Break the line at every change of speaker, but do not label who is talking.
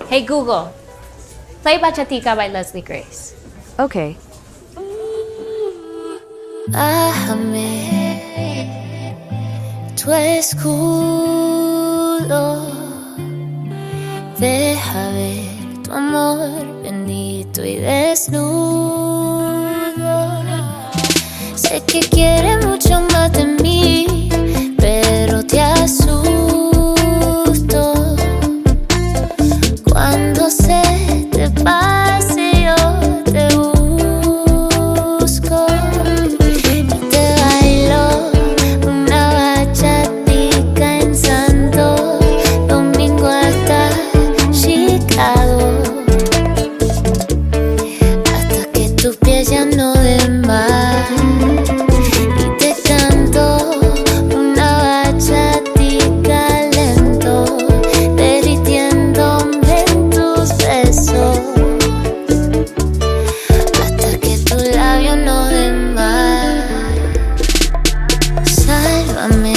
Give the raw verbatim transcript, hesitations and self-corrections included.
Hey Google, play Bachatica by Leslie Grace.
Okay.
Bájame tu escudo, deja ver tu amor bendito y desnudo. Sé que quiere mucho más de mí, pero te asusto. Cuando se te pase yo te busco y te bailo una bachatica en Santo Domingo hasta Chicago, hasta que tus pies ya no den más. Y te canto una bachatica lento, derritiéndome en tus besos, hasta que tus labios no den más. Sálvame